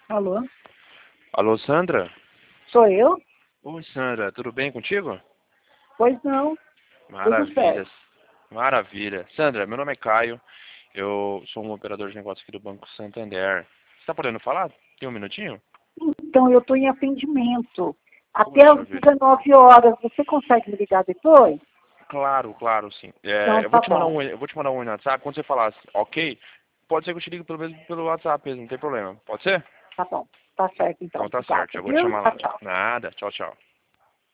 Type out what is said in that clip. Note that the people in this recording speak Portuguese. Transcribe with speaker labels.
Speaker 1: Alô?
Speaker 2: Alô, Sandra?
Speaker 1: Sou eu?
Speaker 2: Oi, Sandra, tudo bem contigo?
Speaker 1: Pois não, tudo
Speaker 2: Maravilha,
Speaker 1: certo.
Speaker 2: maravilha. Sandra, meu nome é Caio, eu sou um operador de negócio aqui do Banco Santander. Você está podendo falar? Tem um minutinho?
Speaker 1: Então, eu estou em atendimento. Até
Speaker 2: Puxa
Speaker 1: às
Speaker 2: vida.
Speaker 1: 19 horas. Você consegue me ligar depois?
Speaker 2: Claro, claro, sim.
Speaker 1: Então,
Speaker 2: Eu vou
Speaker 1: tá
Speaker 2: te mandar
Speaker 1: bom.
Speaker 2: eu vou te mandar um oi no WhatsApp. Quando você falar ok, pode ser que eu te ligue pelo WhatsApp mesmo, não tem problema. Pode ser?
Speaker 1: Tá bom. Tá certo, então.
Speaker 2: Então tá
Speaker 1: Obrigada,
Speaker 2: certo, eu vou te
Speaker 1: viu?
Speaker 2: chamar
Speaker 1: Tchau,
Speaker 2: lá.
Speaker 1: tchau.
Speaker 2: Nada, tchau, tchau.